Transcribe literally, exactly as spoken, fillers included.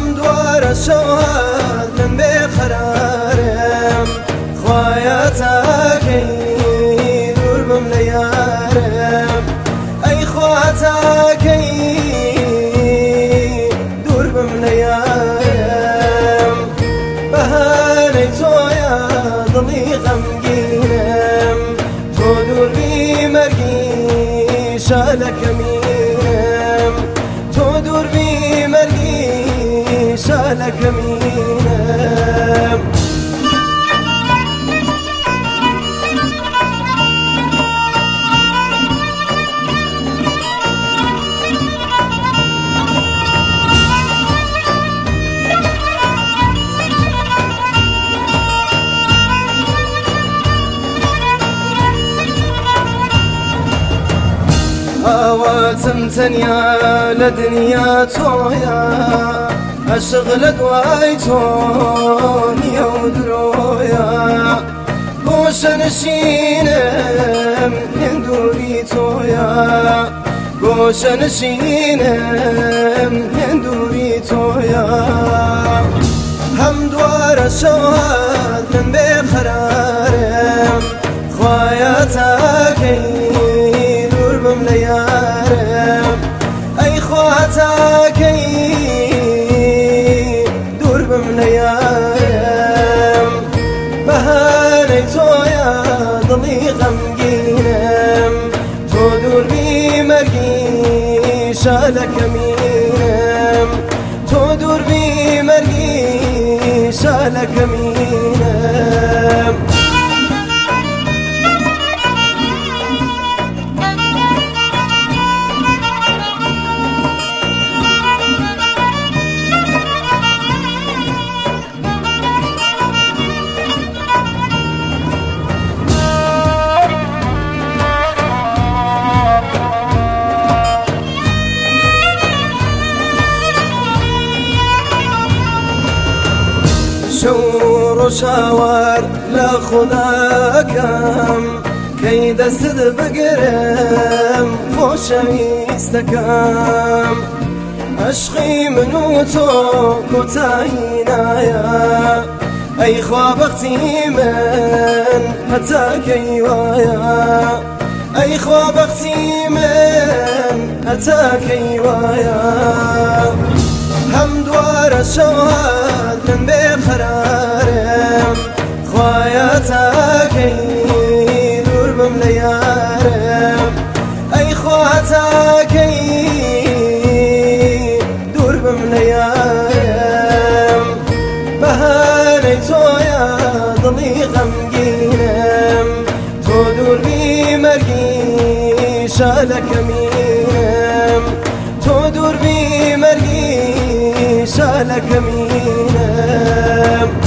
هم دوار شوهد من بقرارم خوايا تاكي دور بم ليارم أي خوا تاكي دور بم ليارم بهاني تويا ضلي غمقينم تو دور بي مرقي شالك مينم تو دور بي مرقي شالك مينم هواتم تنيا لدنيا تويا أشغل دواي توني ودرويا قوش نشينم هندوري تويا قوش نشينم هندوري تويا هم دوار شوهد من بقرارم خوايا تاكي ليارم أي خواتاكي دور بم ليارم بهاني تويا ضلي غمقينم تو دور بي مرقي شالك مينم تو دور بي مرقي شالك مينم شور وشاور لا خذاكم كي دست بقرم خوش ويستكم عشقي منوتو كتاينايا أي خوابقتي من حتى كيوايا أي خوابقتي من حتى كيوايا هم دوار شوهد من بقرارم خوايا تاكي دور بم ليارم أي خوا تاكي دور بم ليارم بهاني تويا ضلي غمقينم تو دور بي مرقي شالك مينم تو دور بي مرقي شالك مينم